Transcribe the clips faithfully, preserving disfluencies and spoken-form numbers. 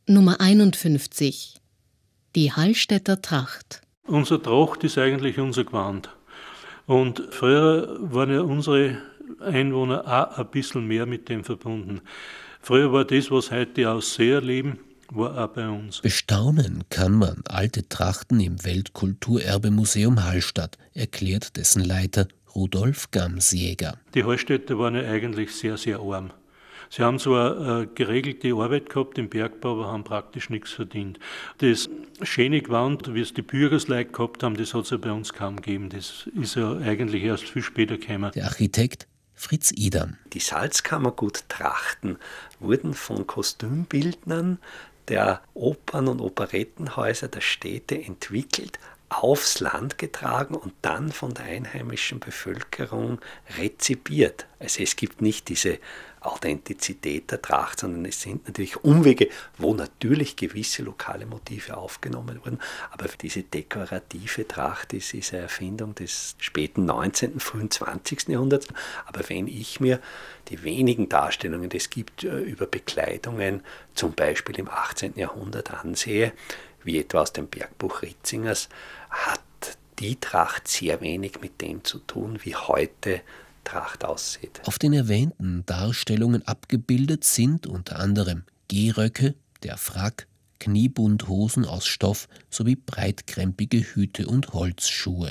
Nummer einundfünfzig. Die Hallstätter Tracht. Unsere Tracht ist eigentlich unser Gewand. Und früher waren ja unsere Einwohner auch ein bisschen mehr mit dem verbunden. Früher war das, was heute die Ausseher leben, war auch bei uns. Bestaunen kann man alte Trachten im Weltkulturerbemuseum Hallstatt, erklärt dessen Leiter Rudolf Gamsjäger. Die Hallstätter waren ja eigentlich sehr, sehr arm. Sie haben zwar eine geregelte Arbeit gehabt im Bergbau, aber haben praktisch nichts verdient. Das schöne Gewand, wie es die Bürgersleute gehabt haben, das hat es ja bei uns kaum gegeben. Das ist ja eigentlich erst viel später gekommen. Der Architekt Fritz Idam. Die Salzkammergut-Trachten wurden von Kostümbildnern der Opern- und Operettenhäuser der Städte entwickelt, aufs Land getragen und dann von der einheimischen Bevölkerung rezipiert. Also es gibt nicht diese Authentizität der Tracht, sondern es sind natürlich Umwege, wo natürlich gewisse lokale Motive aufgenommen wurden. Aber diese dekorative Tracht ist, ist eine Erfindung des späten neunzehnten, frühen zwanzigsten Jahrhunderts. Aber wenn ich mir die wenigen Darstellungen, die es gibt über Bekleidungen, zum Beispiel im achtzehnten Jahrhundert ansehe, wie etwa aus dem Bergbuch Ritzingers, hat die Tracht sehr wenig mit dem zu tun, wie heute Tracht aussieht. Auf den erwähnten Darstellungen abgebildet sind unter anderem Gehröcke, der Frack, Kniebundhosen aus Stoff sowie breitkrempige Hüte und Holzschuhe.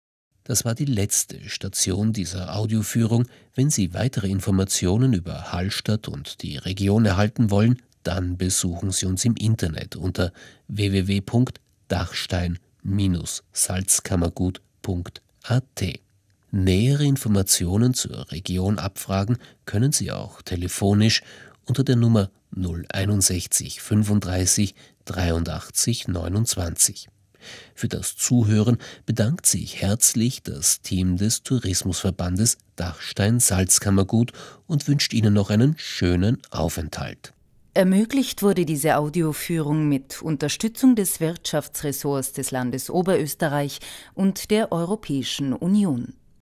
Das war die letzte Station dieser Audioführung. Wenn Sie weitere Informationen über Hallstatt und die Region erhalten wollen, dann besuchen Sie uns im Internet unter w w w punkt dachstein Bindestrich salzkammergut punkt a t. Nähere Informationen zur Region abfragen können Sie auch telefonisch unter der Nummer null einundsechzig fünfunddreißig dreiundachtzig neunundzwanzig. Für das Zuhören bedankt sich herzlich das Team des Tourismusverbandes Dachstein-Salzkammergut und wünscht Ihnen noch einen schönen Aufenthalt. Ermöglicht wurde diese Audioführung mit Unterstützung des Wirtschaftsressorts des Landes Oberösterreich und der Europäischen Union.